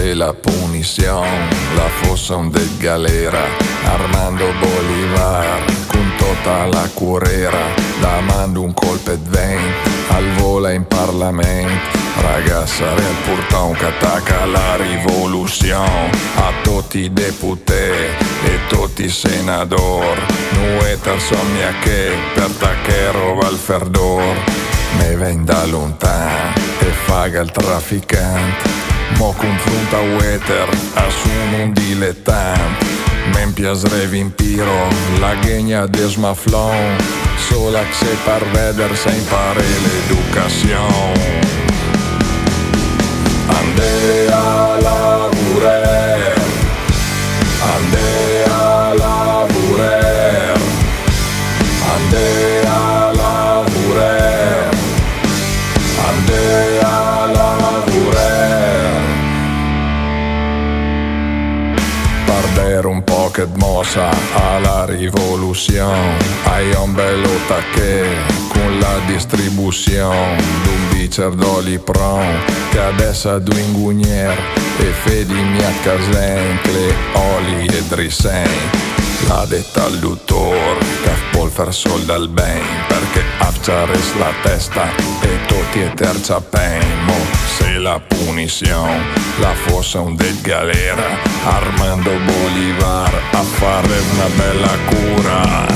c'est la punition, la fossa de galera, Armando Bolivar, con tutta la curera, damando un colpo de vent, al vola in Parlamento, ragazza real purtão che attacca la rivoluzione, a tutti i deputati e tutti i senatori, noi somnia che per tacchero val ferdor, me ven da lontano e faga il trafficante, mo confronta Wetter, assumo un dilettante, men piasrevi in piro, la genia desmaflon, sola che se par veder se impare l'educazione. Ande a laburer, ande a laburer, ande a laburer, ande a laburer. Pardere un po' che mossa alla rivoluzione, hai un bello tacché con la distribuzione d'un bicerdoli pron che adesso ha due ingugnier e fedi mia casencle, oli e drisen. L'ha detta al dottor che può far sol dal ben perché afciares la testa e tutti e terza penmo se la punizione la fossa un del galera Armando Bolivar a fare una bella cura.